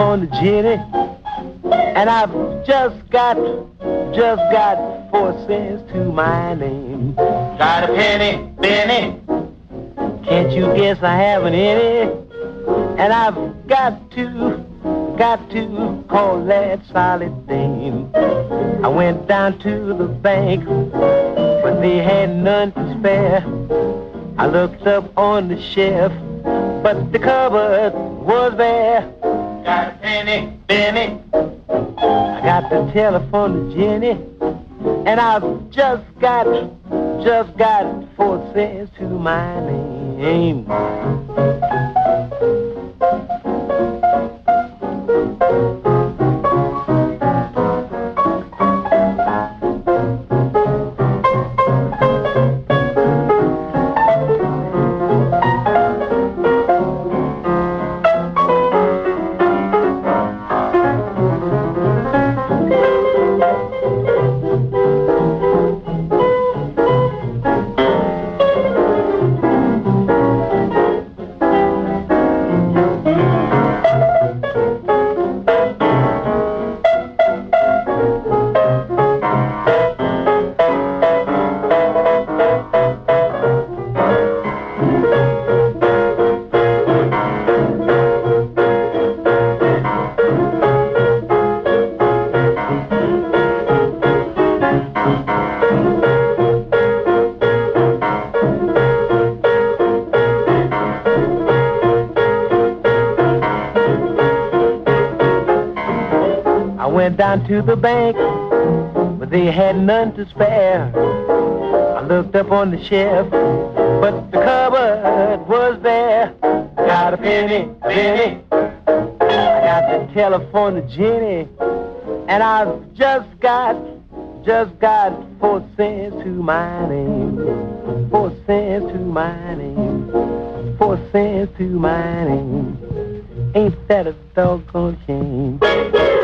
telephone to Jenny, and I've just got 4 cents to my name. Got a penny, Benny? Can't you guess I haven't any? And I've got to call that solid dame. I went down to the bank, but they had none to spare. I looked up on the shelf, but the cupboard was bare. Got a penny, Benny? I got the telephone to Jenny, and I've just got 4 cents to my name. Down to the bank, but they had none to spare. I looked up on the shelf, but the cupboard was bare. Got a penny, Benny? I got the telephone to Jenny, and I've just got 4 cents to my name. 4 cents to my name. 4 cents to my name. Ain't that a doggone shame?